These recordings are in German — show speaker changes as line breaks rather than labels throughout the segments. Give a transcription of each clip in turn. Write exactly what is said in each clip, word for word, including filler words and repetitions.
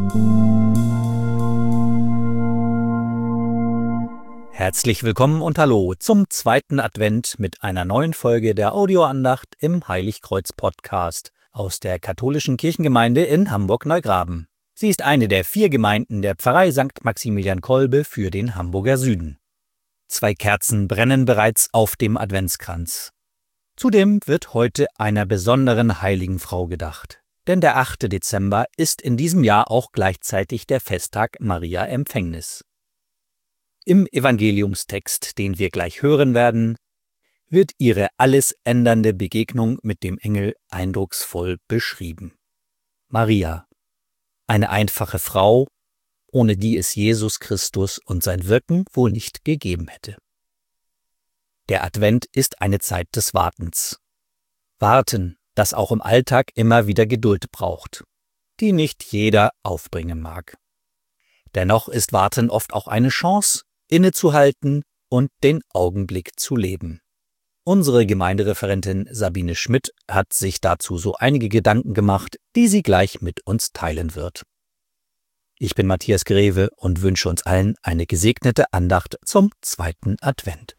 Herzlich willkommen und hallo zum zweiten Advent mit einer neuen Folge der Audioandacht im Heiligkreuz-Podcast aus der katholischen Kirchengemeinde in Hamburg-Neugraben. Sie ist eine der vier Gemeinden der Pfarrei Sankt Maximilian Kolbe für den Hamburger Süden. Zwei Kerzen brennen bereits auf dem Adventskranz. Zudem wird heute einer besonderen heiligen Frau gedacht, denn der achte Dezember ist in diesem Jahr auch gleichzeitig der Festtag Maria Empfängnis. Im Evangeliumstext, den wir gleich hören werden, wird ihre alles ändernde Begegnung mit dem Engel eindrucksvoll beschrieben. Maria, eine einfache Frau, ohne die es Jesus Christus und sein Wirken wohl nicht gegeben hätte. Der Advent ist eine Zeit des Wartens. Warten, das auch im Alltag immer wieder Geduld braucht, die nicht jeder aufbringen mag. Dennoch ist Warten oft auch eine Chance, innezuhalten und den Augenblick zu leben. Unsere Gemeindereferentin Sabine Schmidt hat sich dazu so einige Gedanken gemacht, die sie gleich mit uns teilen wird. Ich bin Matthias Greve und wünsche uns allen eine gesegnete Andacht zum zweiten Advent.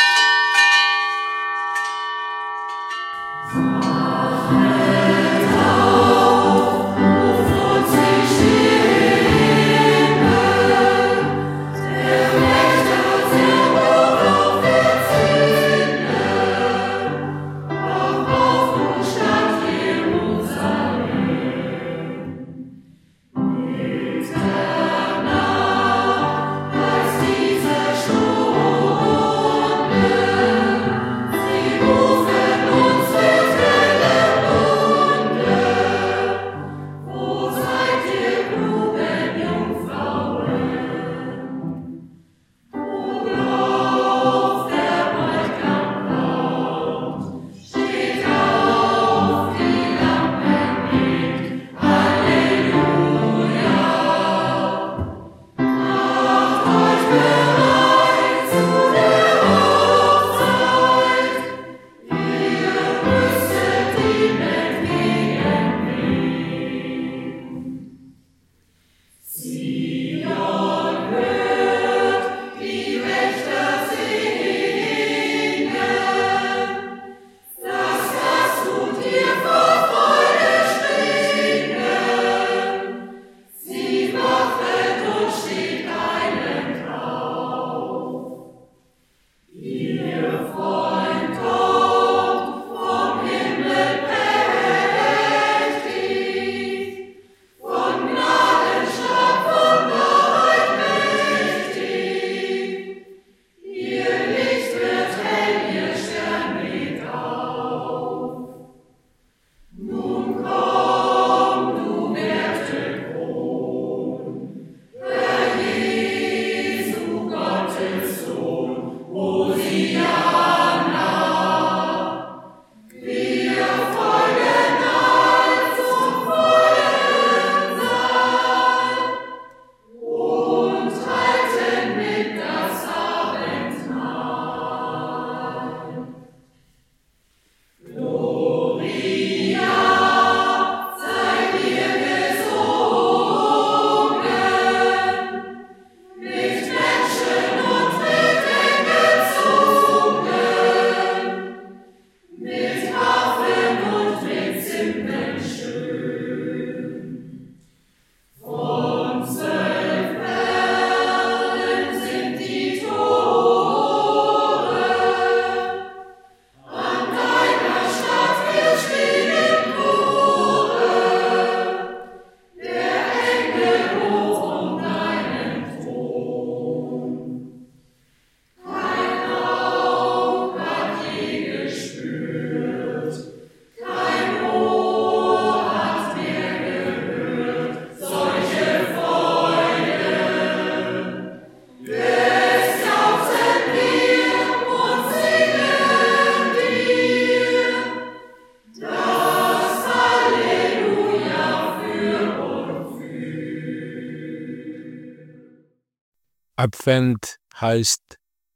Advent heißt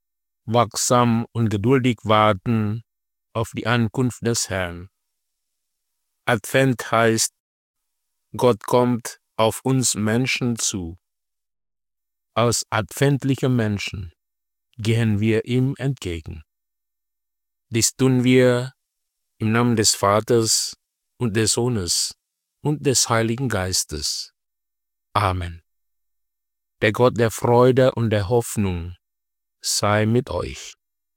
wachsam und geduldig warten auf die Ankunft des Herrn. Advent heißt, Gott kommt auf uns Menschen zu. Als adventliche Menschen gehen wir ihm entgegen. Dies tun wir im Namen des Vaters und des Sohnes und des Heiligen Geistes. Amen. Der Gott der Freude und der Hoffnung sei mit euch.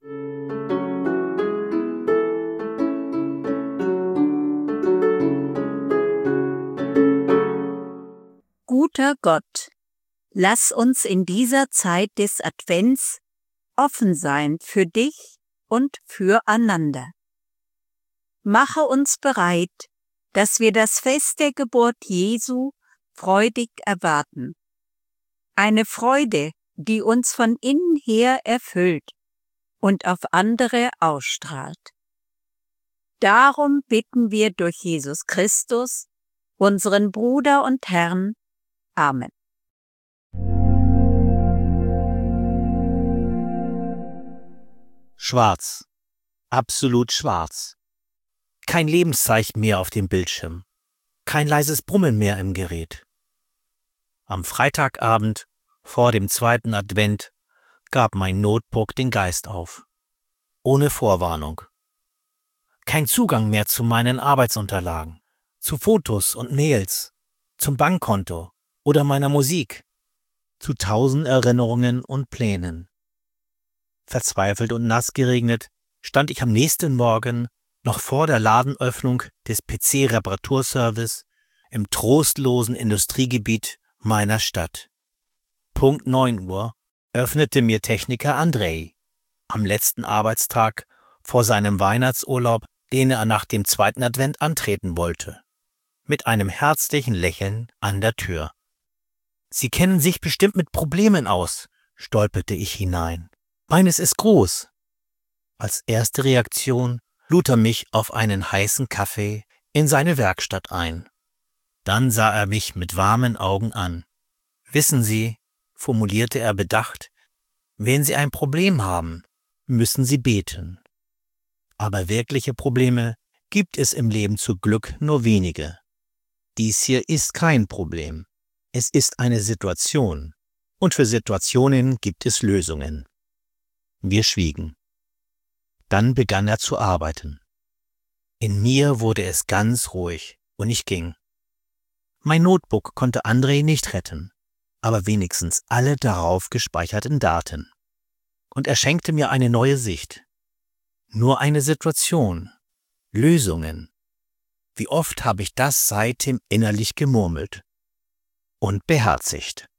Guter Gott, lass uns in dieser Zeit des Advents offen sein für dich und füreinander. Mache uns bereit, dass wir das Fest der Geburt Jesu freudig erwarten. Eine Freude, die uns von innen her erfüllt und auf andere ausstrahlt. Darum bitten wir durch Jesus Christus, unseren Bruder und Herrn. Amen.
Schwarz. Absolut schwarz. Kein Lebenszeichen mehr auf dem Bildschirm. Kein leises Brummen mehr im Gerät. Am Freitagabend, vor dem zweiten Advent, gab mein Notebook den Geist auf. Ohne Vorwarnung. Kein Zugang mehr zu meinen Arbeitsunterlagen, zu Fotos und Mails, zum Bankkonto oder meiner Musik, zu tausend Erinnerungen und Plänen. Verzweifelt und nass geregnet stand ich am nächsten Morgen noch vor der Ladenöffnung des P C-Reparaturservice im trostlosen Industriegebiet meiner Stadt. Punkt neun Uhr öffnete mir Techniker Andrei, am letzten Arbeitstag vor seinem Weihnachtsurlaub, den er nach dem zweiten Advent antreten wollte, mit einem herzlichen Lächeln an der Tür. »Sie kennen sich bestimmt mit Problemen aus«, stolperte ich hinein. »Meines ist groß.« Als erste Reaktion lud er mich auf einen heißen Kaffee in seine Werkstatt ein. Dann sah er mich mit warmen Augen an. »Wissen Sie«, formulierte er bedacht, »wenn Sie ein Problem haben, müssen Sie beten. Aber wirkliche Probleme gibt es im Leben zum Glück nur wenige. Dies hier ist kein Problem. Es ist eine Situation. Und für Situationen gibt es Lösungen.« Wir schwiegen. Dann begann er zu arbeiten. In mir wurde es ganz ruhig und ich ging. Mein Notebook konnte Andrei nicht retten, aber wenigstens alle darauf gespeicherten Daten. Und er schenkte mir eine neue Sicht. Nur eine Situation. Lösungen. Wie oft habe ich das seitdem innerlich gemurmelt und beherzigt.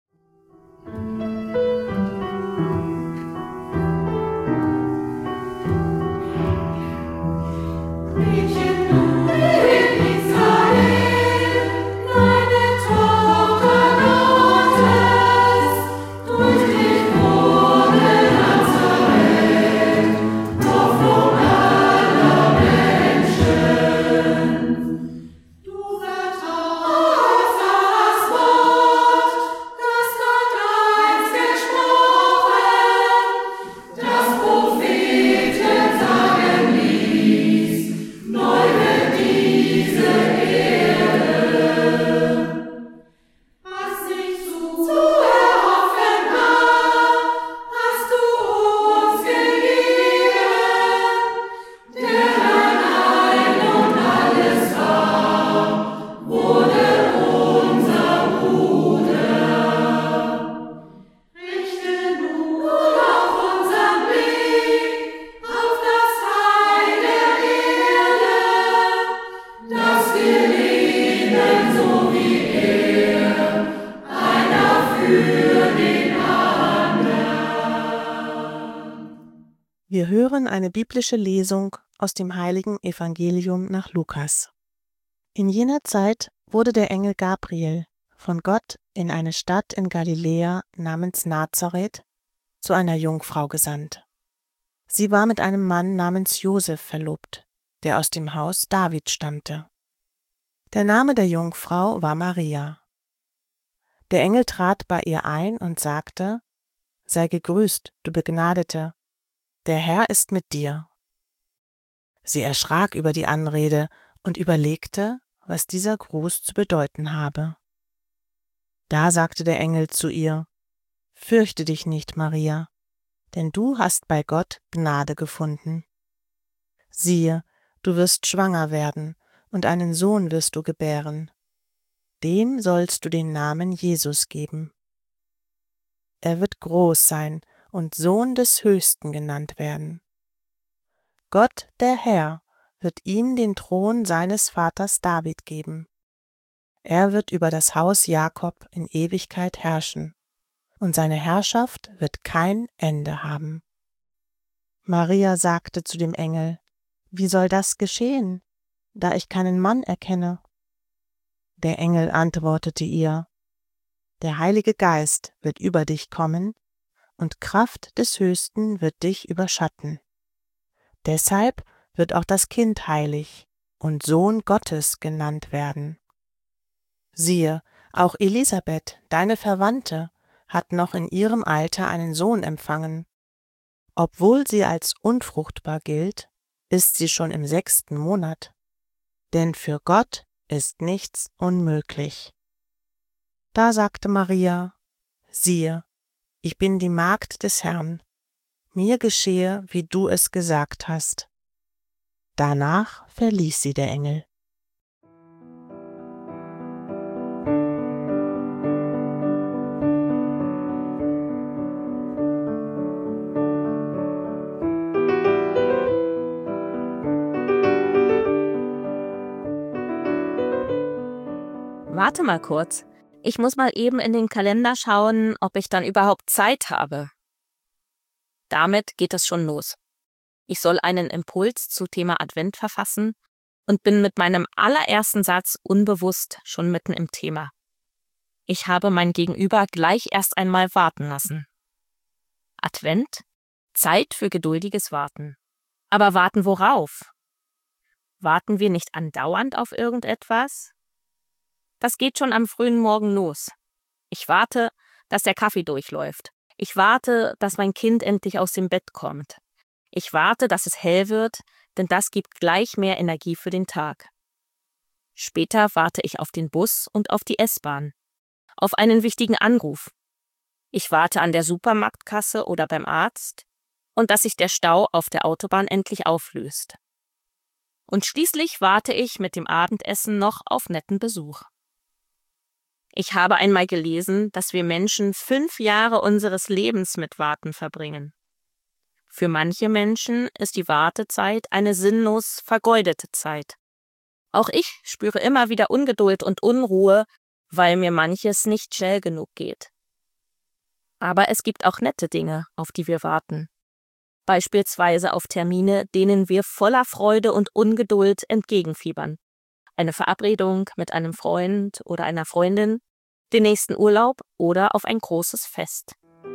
Wir hören eine biblische Lesung aus dem heiligen Evangelium nach Lukas. In jener Zeit wurde der Engel Gabriel von Gott in eine Stadt in Galiläa namens Nazareth zu einer Jungfrau gesandt. Sie war mit einem Mann namens Josef verlobt, der aus dem Haus David stammte. Der Name der Jungfrau war Maria. Der Engel trat bei ihr ein und sagte: Sei gegrüßt, du Begnadete, der Herr ist mit dir. Sie erschrak über die Anrede und überlegte, was dieser Gruß zu bedeuten habe. Da sagte der Engel zu ihr: Fürchte dich nicht, Maria, denn du hast bei Gott Gnade gefunden. Siehe, du wirst schwanger werden und einen Sohn wirst du gebären. Dem sollst du den Namen Jesus geben. Er wird groß sein und Sohn des Höchsten genannt werden. Gott, der Herr, wird ihm den Thron seines Vaters David geben. Er wird über das Haus Jakob in Ewigkeit herrschen, und seine Herrschaft wird kein Ende haben. Maria sagte zu dem Engel: Wie soll das geschehen, da ich keinen Mann erkenne? Der Engel antwortete ihr: Der Heilige Geist wird über dich kommen, und Kraft des Höchsten wird dich überschatten. Deshalb wird auch das Kind heilig und Sohn Gottes genannt werden. Siehe, auch Elisabeth, deine Verwandte, hat noch in ihrem Alter einen Sohn empfangen. Obwohl sie als unfruchtbar gilt, ist sie schon im sechsten Monat. Denn für Gott ist nichts unmöglich. Da sagte Maria: Siehe, ich bin die Magd des Herrn. Mir geschehe, wie du es gesagt hast. Danach verließ sie der Engel.
Warte mal kurz. Ich muss mal eben in den Kalender schauen, ob ich dann überhaupt Zeit habe. Damit geht es schon los. Ich soll einen Impuls zu Thema Advent verfassen und bin mit meinem allerersten Satz unbewusst schon mitten im Thema. Ich habe mein Gegenüber gleich erst einmal warten lassen. Advent? Zeit für geduldiges Warten. Aber warten worauf? Warten wir nicht andauernd auf irgendetwas? Das geht schon am frühen Morgen los. Ich warte, dass der Kaffee durchläuft. Ich warte, dass mein Kind endlich aus dem Bett kommt. Ich warte, dass es hell wird, denn das gibt gleich mehr Energie für den Tag. Später warte ich auf den Bus und auf die S-Bahn, auf einen wichtigen Anruf. Ich warte an der Supermarktkasse oder beim Arzt und dass sich der Stau auf der Autobahn endlich auflöst. Und schließlich warte ich mit dem Abendessen noch auf netten Besuch. Ich habe einmal gelesen, dass wir Menschen fünf Jahre unseres Lebens mit Warten verbringen. Für manche Menschen ist die Wartezeit eine sinnlos vergeudete Zeit. Auch ich spüre immer wieder Ungeduld und Unruhe, weil mir manches nicht schnell genug geht. Aber es gibt auch nette Dinge, auf die wir warten. Beispielsweise auf Termine, denen wir voller Freude und Ungeduld entgegenfiebern. Eine Verabredung mit einem Freund oder einer Freundin, den nächsten Urlaub oder auf ein großes Fest.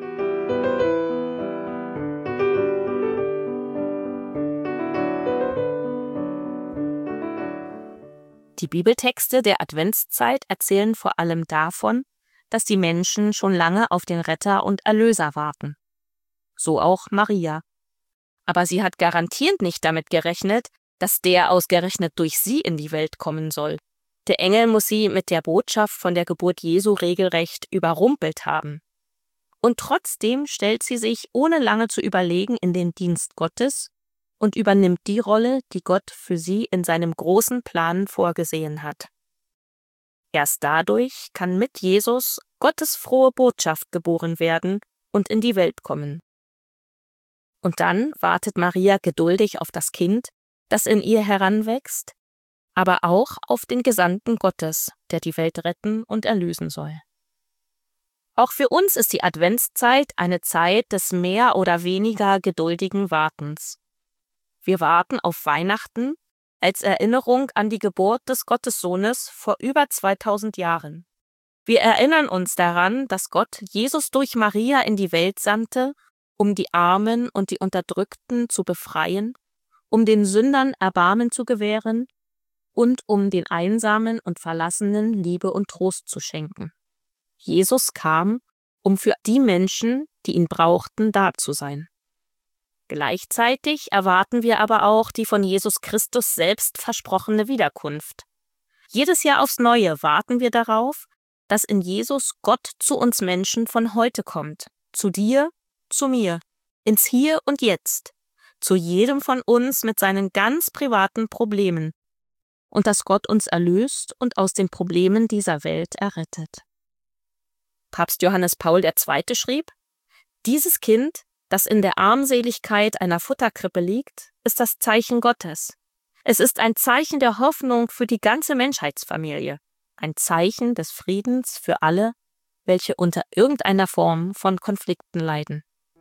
Die Bibeltexte der Adventszeit erzählen vor allem davon, dass die Menschen schon lange auf den Retter und Erlöser warten. So auch Maria. Aber sie hat garantiert nicht damit gerechnet, dass der ausgerechnet durch sie in die Welt kommen soll. Der Engel muss sie mit der Botschaft von der Geburt Jesu regelrecht überrumpelt haben. Und trotzdem stellt sie sich, ohne lange zu überlegen, in den Dienst Gottes und übernimmt die Rolle, die Gott für sie in seinem großen Plan vorgesehen hat. Erst dadurch kann mit Jesus Gottes frohe Botschaft geboren werden und in die Welt kommen. Und dann wartet Maria geduldig auf das Kind, das in ihr heranwächst, aber auch auf den Gesandten Gottes, der die Welt retten und erlösen soll. Auch für uns ist die Adventszeit eine Zeit des mehr oder weniger geduldigen Wartens. Wir warten auf Weihnachten als Erinnerung an die Geburt des Gottessohnes vor über zweitausend Jahren. Wir erinnern uns daran, dass Gott Jesus durch Maria in die Welt sandte, um die Armen und die Unterdrückten zu befreien, um den Sündern Erbarmen zu gewähren und um den Einsamen und Verlassenen Liebe und Trost zu schenken. Jesus kam, um für die Menschen, die ihn brauchten, da zu sein. Gleichzeitig erwarten wir aber auch die von Jesus Christus selbst versprochene Wiederkunft. Jedes Jahr aufs Neue warten wir darauf, dass in Jesus Gott zu uns Menschen von heute kommt. Zu dir, zu mir, ins Hier und Jetzt. Zu jedem von uns mit seinen ganz privaten Problemen. Und dass Gott uns erlöst und aus den Problemen dieser Welt errettet. Papst Johannes Paul der Zweite schrieb: Dieses Kind, das in der Armseligkeit einer Futterkrippe liegt, ist das Zeichen Gottes. Es ist ein Zeichen der Hoffnung für die ganze Menschheitsfamilie. Ein Zeichen des Friedens für alle, welche unter irgendeiner Form von Konflikten leiden.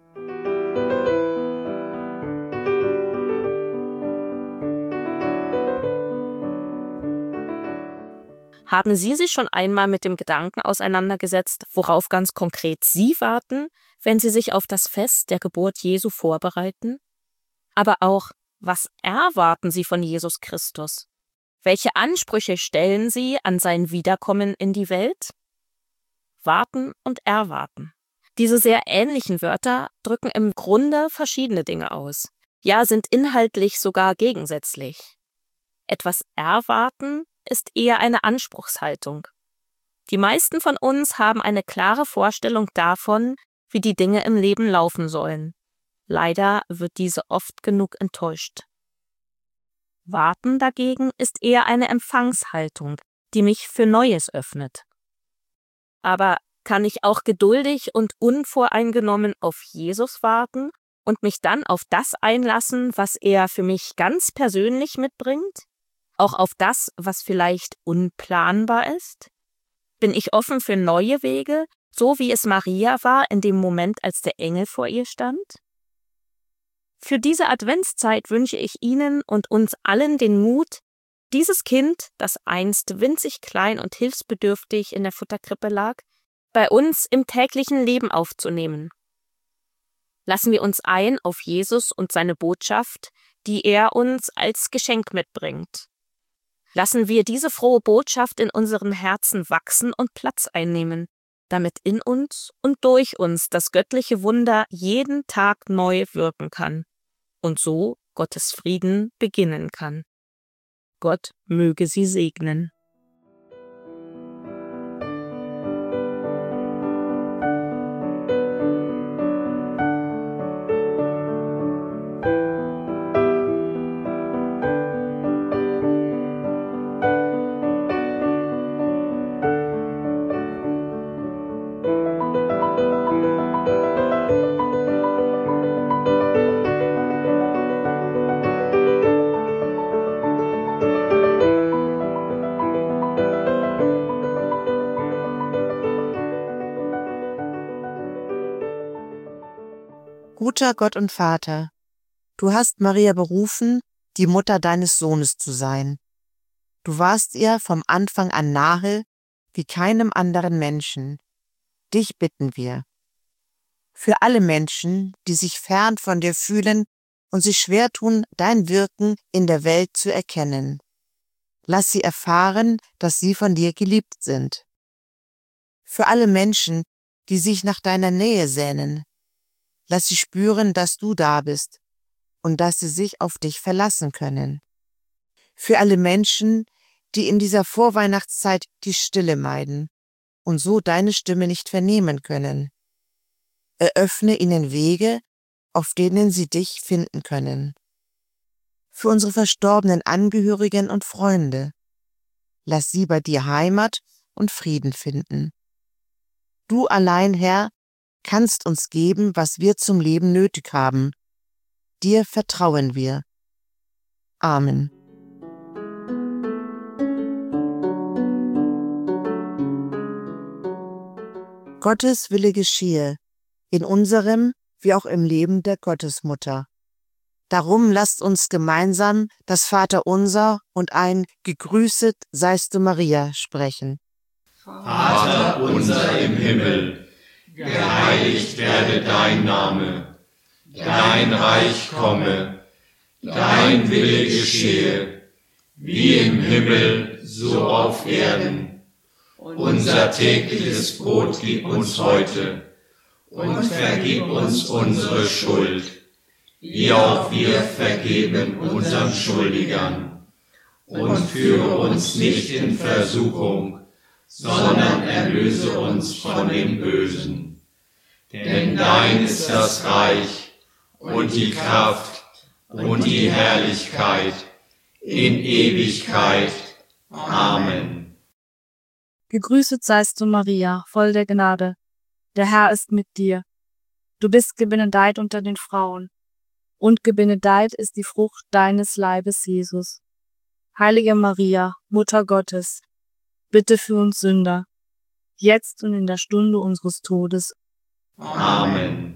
Haben Sie sich schon einmal mit dem Gedanken auseinandergesetzt, worauf ganz konkret Sie warten, wenn Sie sich auf das Fest der Geburt Jesu vorbereiten? Aber auch, was erwarten Sie von Jesus Christus? Welche Ansprüche stellen Sie an sein Wiederkommen in die Welt? Warten und erwarten. Diese sehr ähnlichen Wörter drücken im Grunde verschiedene Dinge aus. Ja, sind inhaltlich sogar gegensätzlich. Etwas erwarten ist eher eine Anspruchshaltung. Die meisten von uns haben eine klare Vorstellung davon, wie die Dinge im Leben laufen sollen. Leider wird diese oft genug enttäuscht. Warten dagegen ist eher eine Empfangshaltung, die mich für Neues öffnet. Aber kann ich auch geduldig und unvoreingenommen auf Jesus warten und mich dann auf das einlassen, was er für mich ganz persönlich mitbringt? Auch auf das, was vielleicht unplanbar ist? Bin ich offen für neue Wege, so wie es Maria war in dem Moment, als der Engel vor ihr stand? Für diese Adventszeit wünsche ich Ihnen und uns allen den Mut, dieses Kind, das einst winzig klein und hilfsbedürftig in der Futterkrippe lag, bei uns im täglichen Leben aufzunehmen. Lassen wir uns ein auf Jesus und seine Botschaft, die er uns als Geschenk mitbringt. Lassen wir diese frohe Botschaft in unseren Herzen wachsen und Platz einnehmen, damit in uns und durch uns das göttliche Wunder jeden Tag neu wirken kann und so Gottes Frieden beginnen kann. Gott möge Sie segnen.
Guter Gott und Vater, du hast Maria berufen, die Mutter deines Sohnes zu sein. Du warst ihr vom Anfang an nahe, wie keinem anderen Menschen. Dich bitten wir. Für alle Menschen, die sich fern von dir fühlen und sich schwer tun, dein Wirken in der Welt zu erkennen. Lass sie erfahren, dass sie von dir geliebt sind. Für alle Menschen, die sich nach deiner Nähe sehnen, lass sie spüren, dass du da bist und dass sie sich auf dich verlassen können. Für alle Menschen, die in dieser Vorweihnachtszeit die Stille meiden und so deine Stimme nicht vernehmen können, eröffne ihnen Wege, auf denen sie dich finden können. Für unsere verstorbenen Angehörigen und Freunde, lass sie bei dir Heimat und Frieden finden. Du allein, Herr, kannst uns geben, was wir zum Leben nötig haben. Dir vertrauen wir. Amen. Gottes Wille geschehe, in unserem wie auch im Leben der Gottesmutter. Darum lasst uns gemeinsam das Vaterunser und ein Gegrüßet seist du Maria sprechen.
Vater unser im Himmel, geheiligt werde dein Name, dein Reich komme, dein Wille geschehe, wie im Himmel, so auf Erden. Unser tägliches Brot gib uns heute und vergib uns unsere Schuld, wie auch wir vergeben unseren Schuldigern. Und führe uns nicht in Versuchung, sondern erlöse uns von dem Bösen. Denn dein ist das Reich und die Kraft und die Herrlichkeit in Ewigkeit. Amen.
Gegrüßet seist du, Maria, voll der Gnade. Der Herr ist mit dir. Du bist gebenedeit unter den Frauen, und gebenedeit ist die Frucht deines Leibes, Jesus. Heilige Maria, Mutter Gottes, bitte für uns Sünder, jetzt und in der Stunde unseres Todes.
Amen.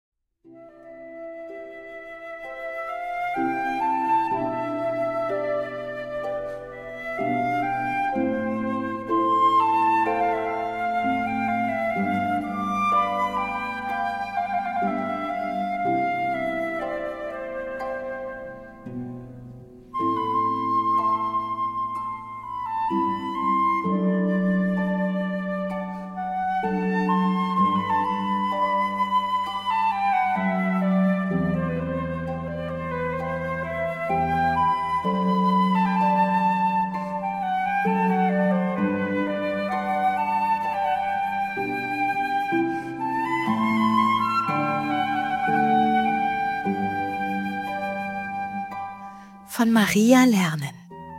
Von Maria lernen.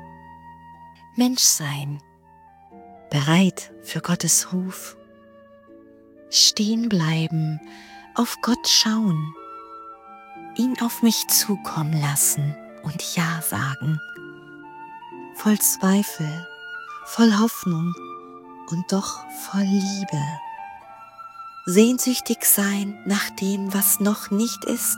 Mensch sein, bereit für Gottes Ruf. Stehen bleiben, auf Gott schauen, ihn auf mich zukommen lassen und Ja sagen. Voll Zweifel, voll Hoffnung und doch voll Liebe. Sehnsüchtig sein nach dem, was noch nicht ist.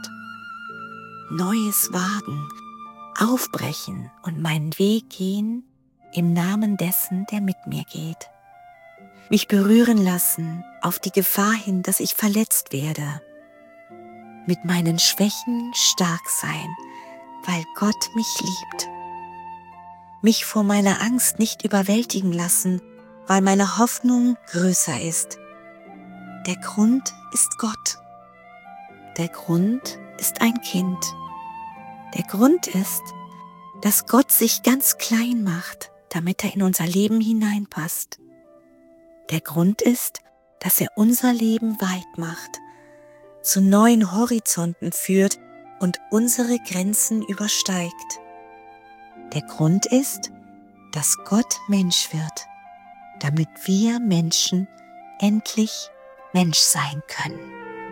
Neues wagen, aufbrechen und meinen Weg gehen im Namen dessen, der mit mir geht. Mich berühren lassen auf die Gefahr hin, dass ich verletzt werde. Mit meinen Schwächen stark sein, weil Gott mich liebt. Mich vor meiner Angst nicht überwältigen lassen, weil meine Hoffnung größer ist. Der Grund ist Gott. Der Grund ist ein Kind. Der Grund ist, dass Gott sich ganz klein macht, damit er in unser Leben hineinpasst. Der Grund ist, dass er unser Leben weit macht, zu neuen Horizonten führt und unsere Grenzen übersteigt. Der Grund ist, dass Gott Mensch wird, damit wir Menschen endlich Mensch sein können.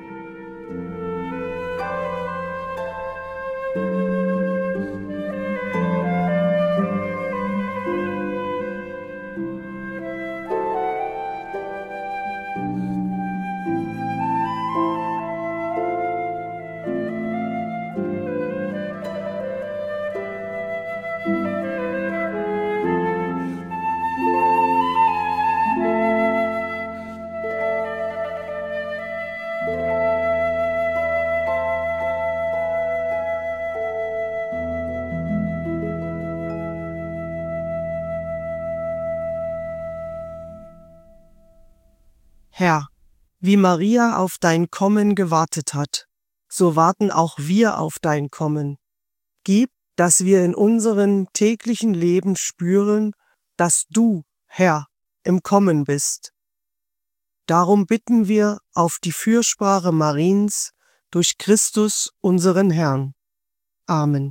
Herr, wie Maria auf dein Kommen gewartet hat, so warten auch wir auf dein Kommen. Gib, dass wir in unserem täglichen Leben spüren, dass du, Herr, im Kommen bist. Darum bitten wir auf die Fürsprache Mariens durch Christus, unseren Herrn. Amen.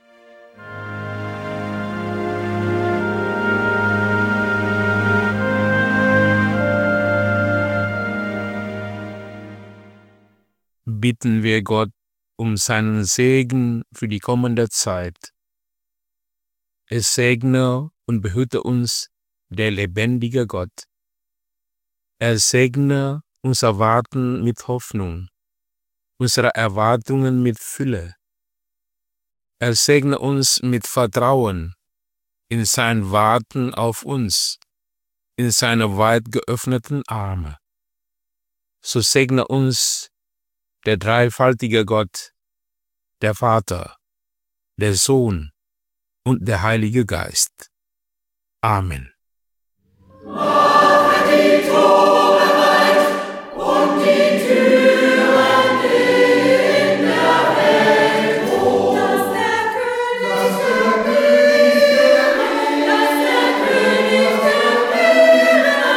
Bitten wir Gott um seinen Segen für die kommende Zeit. Es segne und behüte uns der lebendige Gott. Er segne unser Warten mit Hoffnung, unsere Erwartungen mit Fülle. Er segne uns mit Vertrauen in sein Warten auf uns, in seine weit geöffneten Arme. So segne uns der dreifaltige Gott, der Vater, der Sohn und der Heilige Geist. Amen.
Mache die Tore weit und die Türen in der Welt hoch, dass der König der Meere, dass der König der Meere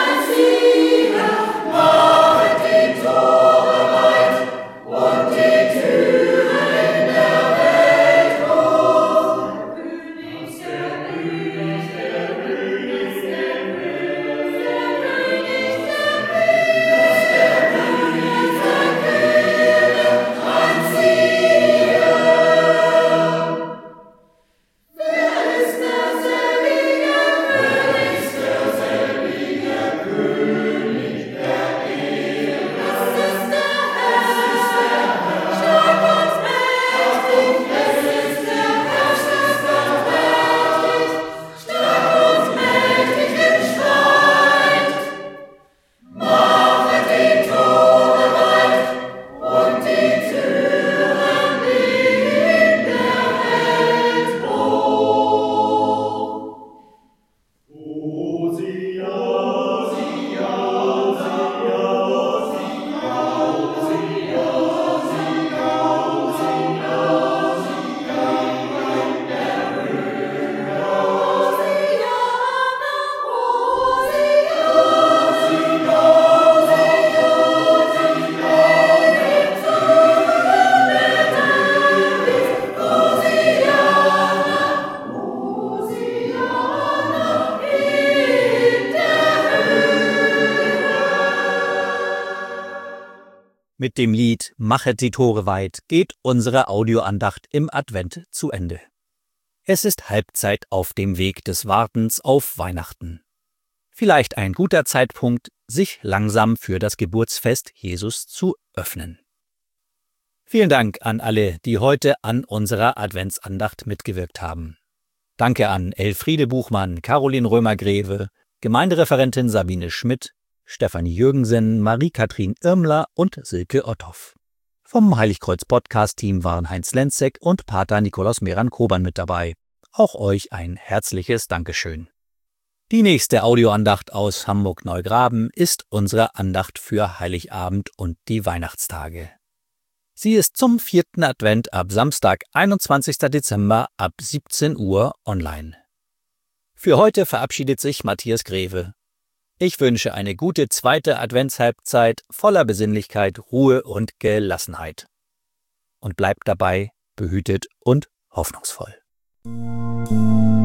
Mit dem Lied Machet die Tore weit geht unsere Audioandacht im Advent zu Ende. Es ist Halbzeit auf dem Weg des Wartens auf Weihnachten. Vielleicht ein guter Zeitpunkt, sich langsam für das Geburtsfest Jesus zu öffnen. Vielen Dank an alle, die heute an unserer Adventsandacht mitgewirkt haben. Danke an Elfriede Buchmann, Caroline Römer-Greve, Gemeindereferentin Sabine Schmidt, Stefanie Jürgensen, Marie-Kathrin Irmler und Silke Otthoff. Vom Heiligkreuz-Podcast-Team waren Heinz Lenzek und Pater Nikolaus Meran-Koban mit dabei. Auch euch ein herzliches Dankeschön. Die nächste Audioandacht aus Hamburg-Neugraben ist unsere Andacht für Heiligabend und die Weihnachtstage. Sie ist zum vierten Advent ab Samstag, einundzwanzigsten Dezember ab siebzehn Uhr online. Für heute verabschiedet sich Matthias Greve. Ich wünsche eine gute zweite Adventshalbzeit voller Besinnlichkeit, Ruhe und Gelassenheit. Und bleibt dabei behütet und hoffnungsvoll.